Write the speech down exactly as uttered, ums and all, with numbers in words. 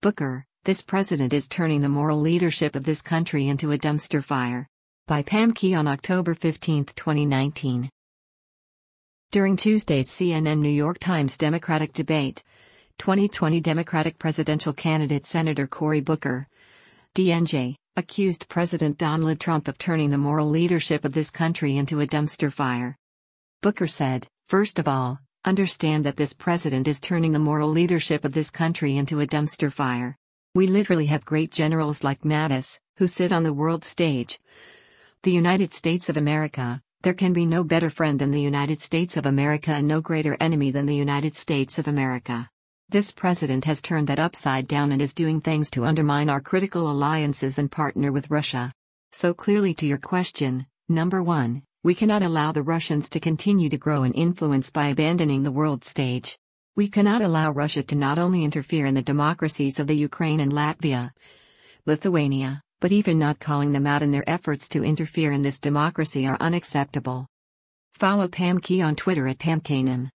Booker, this president is turning the moral leadership of this country into a dumpster fire. By Pam Key on October fifteenth, twenty nineteen. During Tuesday's C N N New York Times Democratic debate, twenty twenty Democratic presidential candidate Senator Cory Booker, D N J, accused President Donald Trump of turning the moral leadership of this country into a dumpster fire. Booker said, "First of all, understand that this president is turning the moral leadership of this country into a dumpster fire. We literally have great generals like Mattis, who sit on the world stage. The United States of America, there can be no better friend than the United States of America and no greater enemy than the United States of America. This president has turned that upside down and is doing things to undermine our critical alliances and partner with Russia. So clearly to your question, number one, we cannot allow the Russians to continue to grow in influence by abandoning the world stage. We cannot allow Russia to not only interfere in the democracies of the Ukraine and Latvia, Lithuania, but even not calling them out in their efforts to interfere in this democracy are unacceptable." Follow Pam Key on Twitter at Pam Kanem.